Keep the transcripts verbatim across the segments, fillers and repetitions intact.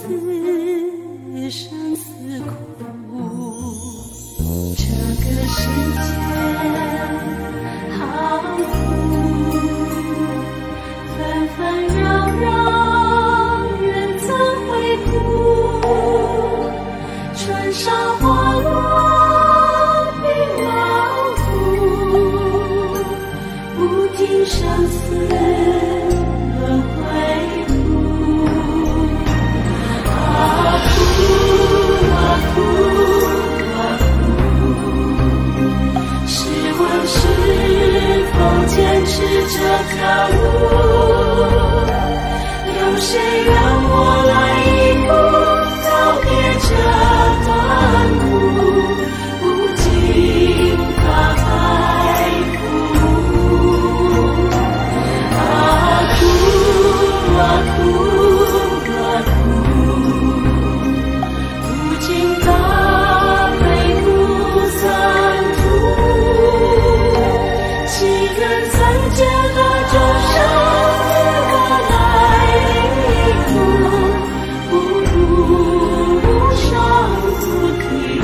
生死苦，这个世界好苦，纷纷扰扰，人怎会顾？春沙花落，冰老骨，不听生死轮回苦。啊苦啊苦啊苦，试问是否坚持这条路？有谁让我来一步告别这段苦，不尽大海苦。啊苦啊苦啊苦，不尽大悲苦三途。岂人曾见何众生何来离苦，不如无上菩提。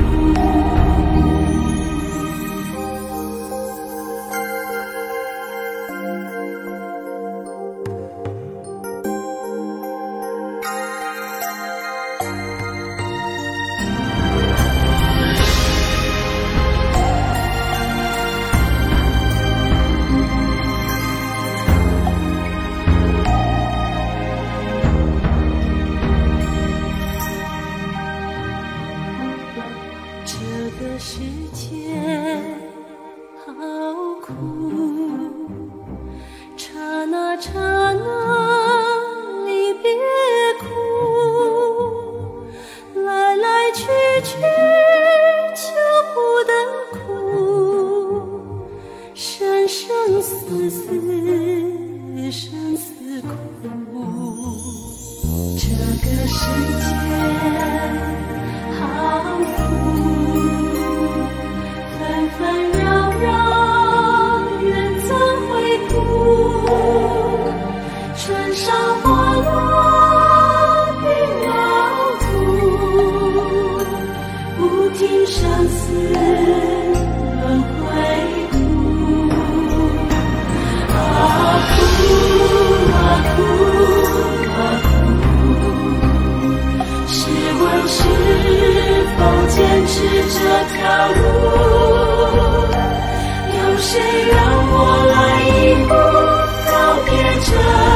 这个世界好苦，刹那刹那离别苦，来来去去求不得苦，生生死死生死苦，这个世界好苦，纷纷扰扰，人怎会顾？春沙花落，冰老骨，不听生死轮回苦。啊苦啊苦啊苦，试问是否坚持这条路？有谁让我来一步告别这